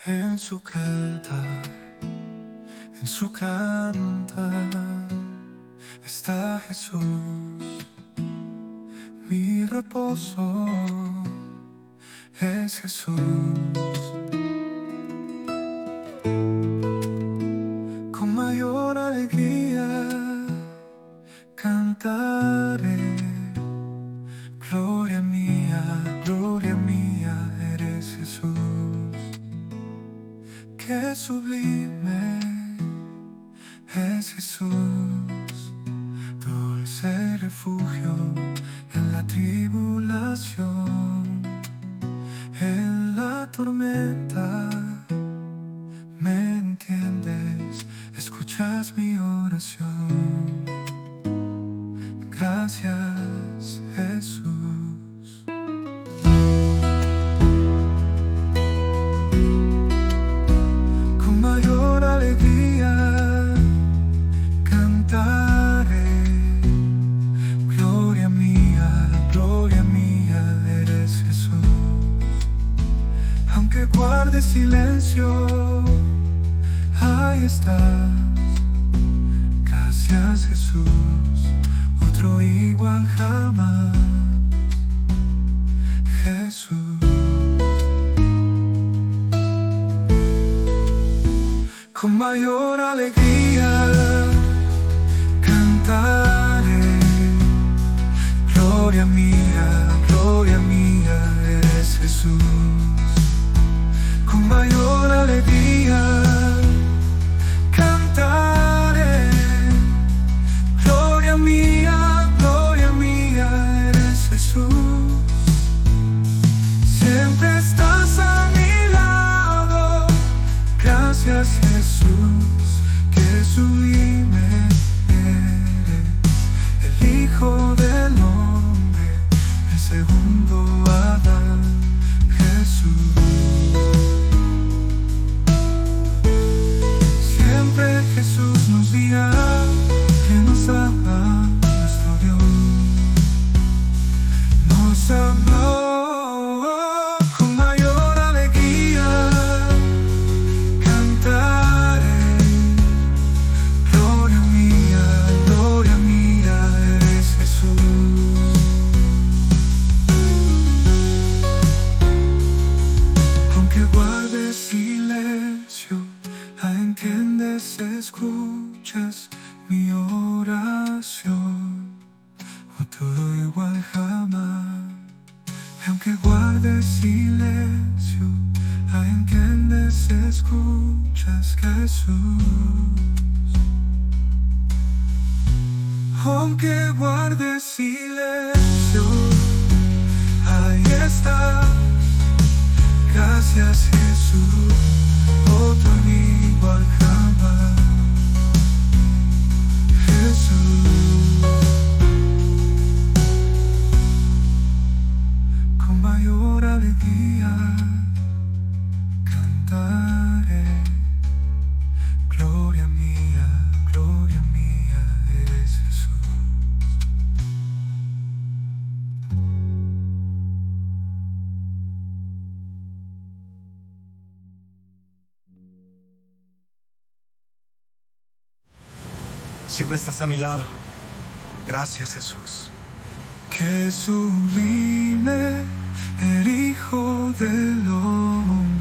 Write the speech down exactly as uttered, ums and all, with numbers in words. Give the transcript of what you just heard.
En su cantar, en su cantar está Jesús, mi reposo es Jesús. Con mayor alegría cantaré, gloria mía, gloria mía, eres Jesús. Qué sublime es Jesús, dulce refugio en la tribulación, en la tormenta. Me entiendes, escuchas mi oración. Gracias, Jesús. Con mayor alegría cantaré, gloria mía, gloria mía, eres Jesús. Aunque guarde silencio, ahí estás. Gracias, Jesús, otro igual jamás. Jesús. Con mayor alegría cantaré, gloria mía, gloria mía, eres Jesús. Con mayor alegría cantaré, gloria mía, gloria mía, eres Jesús. Siempre estás a mi lado. Gracias, Jesús, que sublime eres, el Hijo del Hombre, el segundo Adán, Jesús. Siempre Jesús nos dirá que nos ama nuestro Dios, nos amó. Con mayor alegría cantaré, gloria mía, gloria mía, eres Jesús. Aunque guardes silencio, entiendes, escuchas mi oración, o todo igual jamás. Aunque guardes silencio, entiendes, escuchas, Jesús. Aunque guardes silencio, ahí estás. Gracias, Jesús, otro igual jamás. Jesús. Con mayor alegría cantaré, gloria mía, gloria mía, eres Jesús. Siempre estás a mi lado. Gracias, Jesús. Qué sublime el Hijo del Hombre.